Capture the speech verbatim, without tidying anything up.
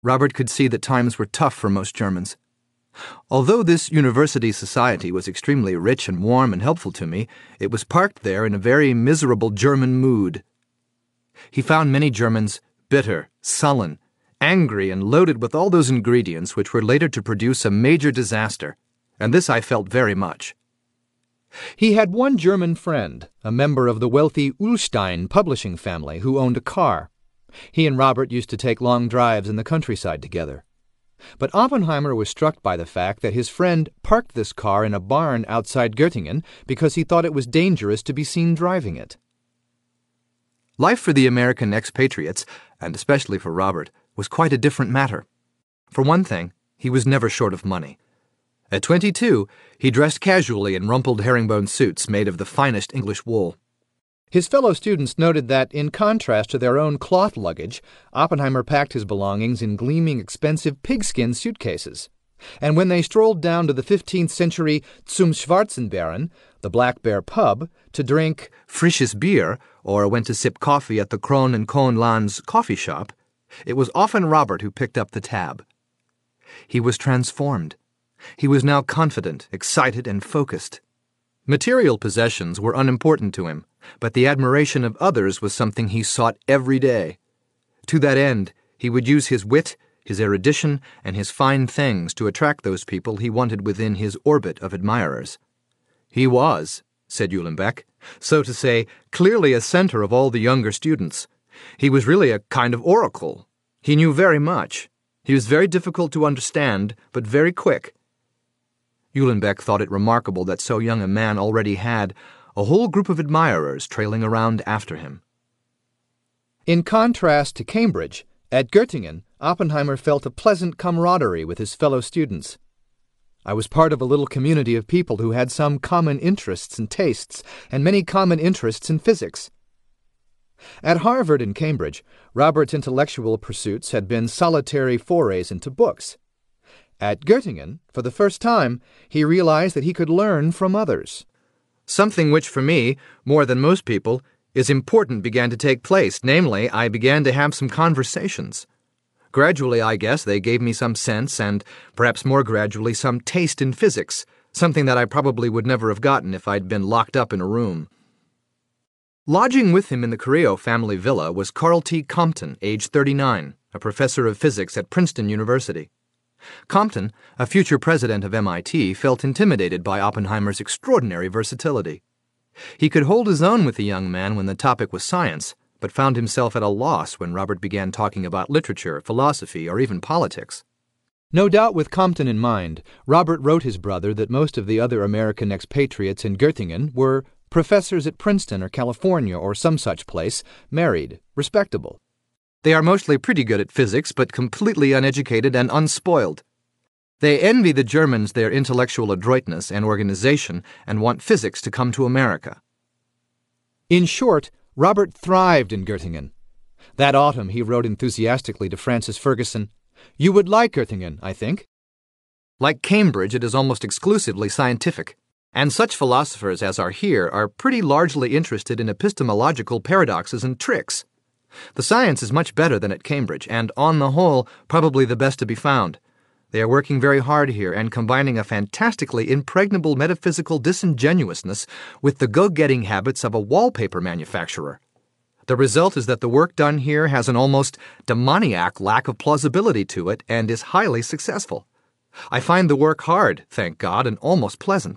Robert could see that times were tough for most Germans. Although this university society was extremely rich and warm and helpful to me, it was parked there in a very miserable German mood. He found many Germans bitter, sullen, angry, and loaded with all those ingredients which were later to produce a major disaster, and this I felt very much. He had one German friend, a member of the wealthy Ullstein publishing family, who owned a car. He and Robert used to take long drives in the countryside together. But Oppenheimer was struck by the fact that his friend parked this car in a barn outside Göttingen because he thought it was dangerous to be seen driving it. Life for the American expatriates, and especially for Robert, was quite a different matter. For one thing, he was never short of money. At twenty-two, he dressed casually in rumpled herringbone suits made of the finest English wool. His fellow students noted that, in contrast to their own cloth luggage, Oppenheimer packed his belongings in gleaming, expensive pigskin suitcases. And when they strolled down to the fifteenth century Zum Schwarzenbären, the Black Bear pub, to drink frisches Bier, or went to sip coffee at the Kron and Kohn Lanz coffee shop, it was often Robert who picked up the tab. He was transformed. He was now confident, excited, and focused. Material possessions were unimportant to him, but the admiration of others was something he sought every day. To that end, he would use his wit, his erudition, and his fine things to attract those people he wanted within his orbit of admirers. He was, said Uhlenbeck, so to say, clearly a center of all the younger students. He was really a kind of oracle. He knew very much. He was very difficult to understand, but very quick. Uhlenbeck thought it remarkable that so young a man already had a whole group of admirers trailing around after him. In contrast to Cambridge, at Göttingen, Oppenheimer felt a pleasant camaraderie with his fellow students. I was part of a little community of people who had some common interests and tastes, and many common interests in physics. At Harvard and Cambridge, Robert's intellectual pursuits had been solitary forays into books. At Göttingen, for the first time, he realized that he could learn from others. Something which, for me, more than most people, is important began to take place, namely, I began to have some conversations. Gradually, I guess, they gave me some sense, and perhaps more gradually, some taste in physics, something that I probably would never have gotten if I'd been locked up in a room. Lodging with him in the Carrillo family villa was Carl T. Compton, age thirty-nine, a professor of physics at Princeton University. Compton, a future president of M I T, felt intimidated by Oppenheimer's extraordinary versatility. He could hold his own with the young man when the topic was science, but found himself at a loss when Robert began talking about literature, philosophy, or even politics. No doubt with Compton in mind, Robert wrote his brother that most of the other American expatriates in Göttingen were professors at Princeton or California or some such place, married, respectable. They are mostly pretty good at physics, but completely uneducated and unspoiled. They envy the Germans their intellectual adroitness and organization and want physics to come to America. In short, Robert thrived in Göttingen. That autumn he wrote enthusiastically to Francis Ferguson, "You would like Göttingen, I think." Like Cambridge, it is almost exclusively scientific, and such philosophers as are here are pretty largely interested in epistemological paradoxes and tricks. The science is much better than at Cambridge, and on the whole, probably the best to be found. They are working very hard here and combining a fantastically impregnable metaphysical disingenuousness with the go-getting habits of a wallpaper manufacturer. The result is that the work done here has an almost demoniac lack of plausibility to it and is highly successful. I find the work hard, thank God, and almost pleasant.